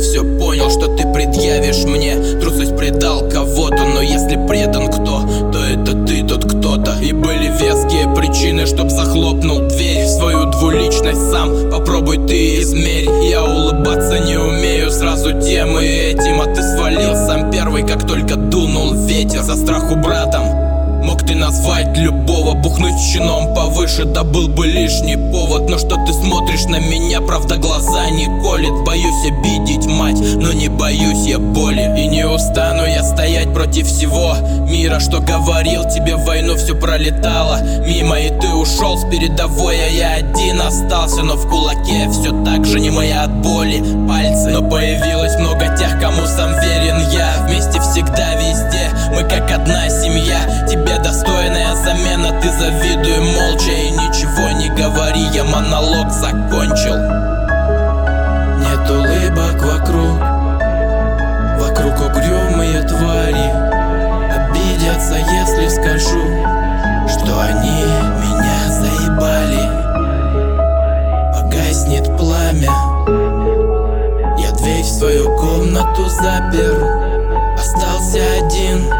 все понял, что ты предъявишь мне. Трусость предал кого-то, но если предан кто, то это ты тот кто-то. И были веские причины, чтоб захлопнул дверь в свою двуличность сам. Попробуй ты измерь. Я улыбаться не умею, сразу темы этим. А ты свалил сам первый, как только дунул ветер. За страху братом мог ты назвать любого, бухнуть чином повыше, да был бы лишний повод. Но что ты смотришь на меня, правда глаза не колет. Боюсь обидеть мать, но не боюсь я боли. И не устану я стоять против всего мира, что говорил тебе в войну все пролетало мимо. И ты ушел с передовой, а я один остался. Но в кулаке все так же не моя от боли пальцы. Но появилось много тех, кому сам верен я. Вместе всегда, везде, мы как одна семья. Тебе достойная замена, ты завидуй молча и ничего не говори, я монолог закончил. Нет улыбок вокруг, вокруг угрюмые твари. Обидятся, если скажу, что они меня заебали. Погаснет пламя, я дверь в свою комнату запер. Остался один,